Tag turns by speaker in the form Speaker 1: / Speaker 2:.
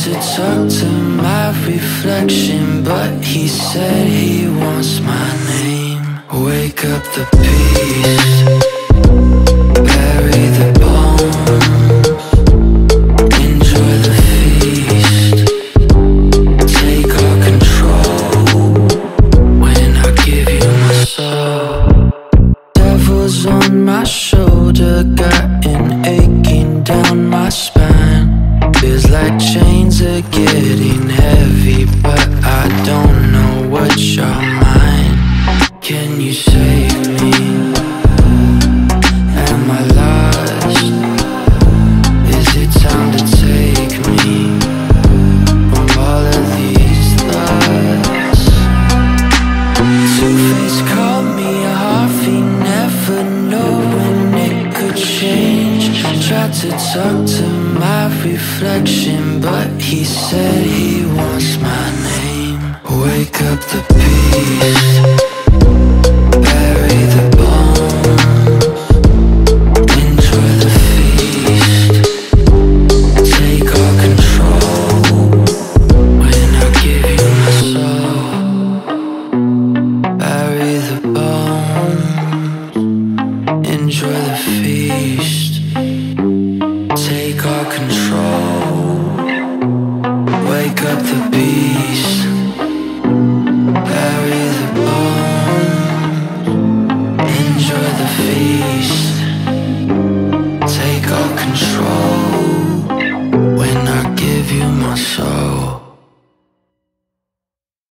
Speaker 1: to talk to my reflection, but he said he wants my name. Wake up the beast, bury the bones, enjoy the feast, take all control when I give you my soul. Devil's on my shoulder, got an aching down my spine. Feels like chains are getting heavy, but I don't know what's your mind. Can you save me? Am I lost? Is it time to take me from all of these thoughts? Two-Face called me a Harvey, never know when it could change. Tried to talk to my reflection, but he said he wants my name. Wake up the beast, bury the bones, enjoy the feast, take all control when I give you my soul. Bury the bones, enjoy the feast, take all control. Wake up the beast.